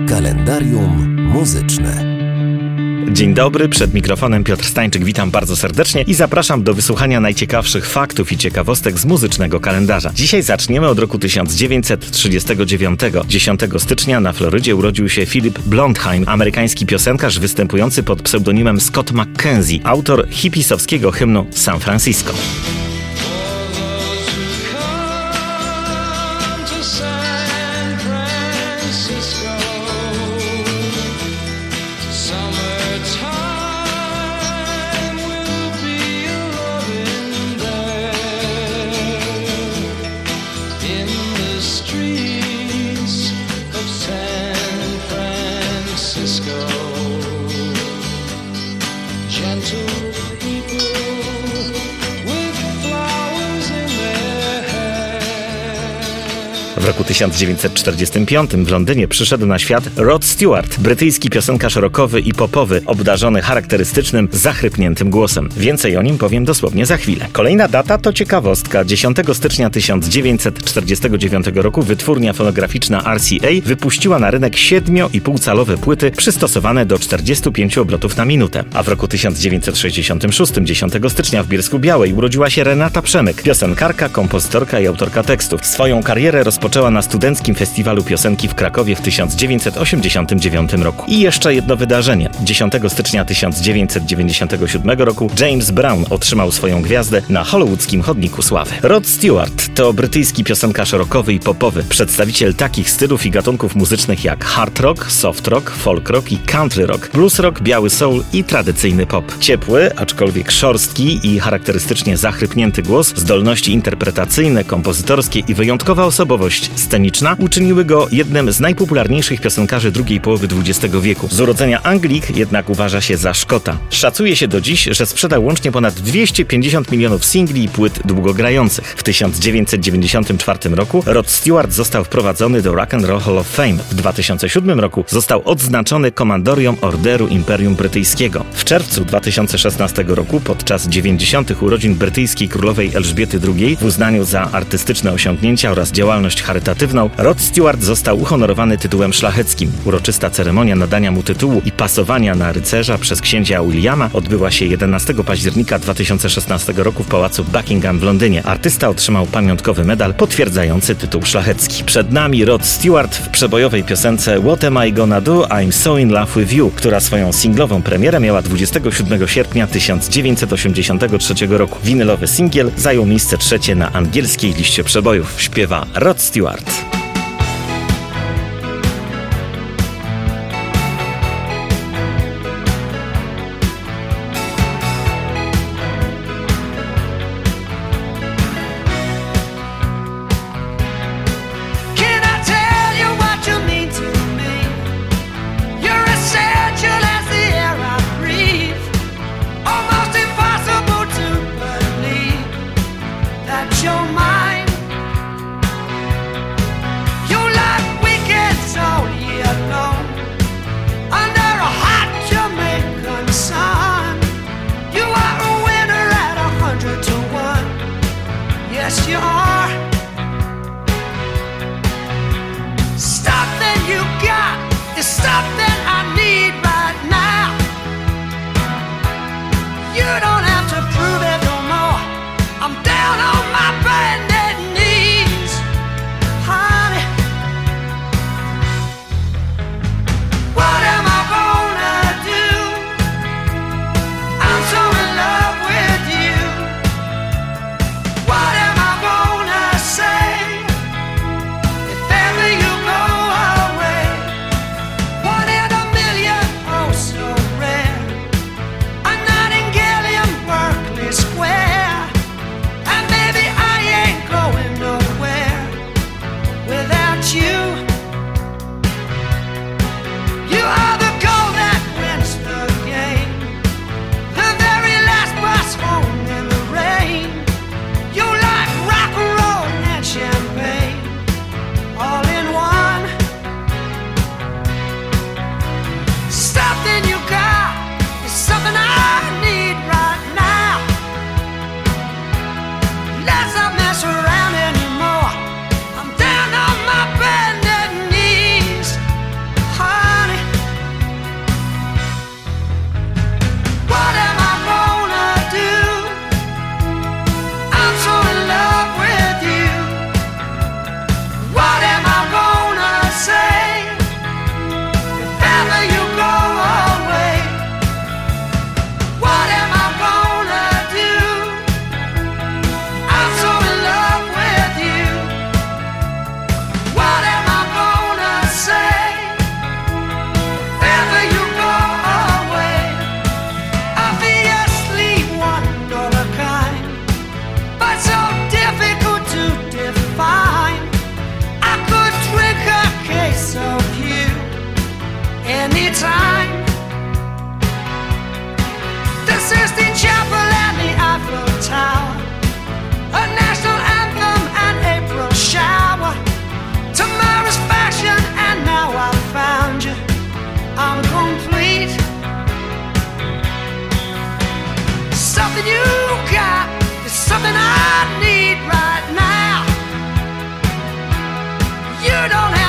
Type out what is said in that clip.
Kalendarium muzyczne. Dzień dobry, przed mikrofonem Piotr Stańczyk, witam bardzo serdecznie i zapraszam do wysłuchania najciekawszych faktów i ciekawostek z muzycznego kalendarza. Dzisiaj zaczniemy od roku 1939. 10 stycznia na Florydzie urodził się Philip Blondheim, amerykański piosenkarz występujący pod pseudonimem Scott McKenzie, autor hipisowskiego hymnu San Francisco. W roku 1945 w Londynie przyszedł na świat Rod Stewart, brytyjski piosenkarz rockowy i popowy, obdarzony charakterystycznym, zachrypniętym głosem. Więcej o nim powiem dosłownie za chwilę. Kolejna data to ciekawostka. 10 stycznia 1949 roku wytwórnia fonograficzna RCA wypuściła na rynek 7,5-calowe płyty przystosowane do 45 obrotów na minutę. A w roku 1966, 10 stycznia w Bielsku-Białej urodziła się Renata Przemyk, piosenkarka, kompozytorka i autorka tekstów. Swoją karierę rozpoczęła na Studenckim Festiwalu Piosenki w Krakowie w 1989 roku. I jeszcze jedno wydarzenie. 10 stycznia 1997 roku James Brown otrzymał swoją gwiazdę na hollywoodzkim chodniku sławy. Rod Stewart to brytyjski piosenkarz rockowy i popowy, przedstawiciel takich stylów i gatunków muzycznych jak hard rock, soft rock, folk rock i country rock, blues rock, biały soul i tradycyjny pop. Ciepły, aczkolwiek szorstki i charakterystycznie zachrypnięty głos, zdolności interpretacyjne, kompozytorskie i wyjątkowa osobowość sceniczna uczyniły go jednym z najpopularniejszych piosenkarzy drugiej połowy XX wieku. Z urodzenia Anglik jednak uważa się za Szkota. Szacuje się do dziś, że sprzedał łącznie ponad 250 milionów singli i płyt długogrających. W 1994 roku Rod Stewart został wprowadzony do Rock and Roll Hall of Fame. W 2007 roku został odznaczony komandorią Orderu Imperium Brytyjskiego. W czerwcu 2016 roku podczas 90. urodzin brytyjskiej królowej Elżbiety II w uznaniu za artystyczne osiągnięcia oraz działalność charytatywną Rod Stewart został uhonorowany tytułem szlacheckim. Uroczysta ceremonia nadania mu tytułu i pasowania na rycerza przez księcia Williama odbyła się 11 października 2016 roku w pałacu Buckingham w Londynie. Artysta otrzymał pamiątkowy medal potwierdzający tytuł szlachecki. Przed nami Rod Stewart w przebojowej piosence What Am I Gonna Do? I'm So In Love With You, która swoją singlową premierę miała 27 sierpnia 1983 roku. Winylowy singiel zajął miejsce trzecie na angielskiej liście przebojów. Śpiewa Rod Stewart. What time. The Sistine Chapel and the Eiffel Tower, a national anthem and April shower, tomorrow's fashion, and now I found you. I'm complete. Something you got is something I need right now. You don't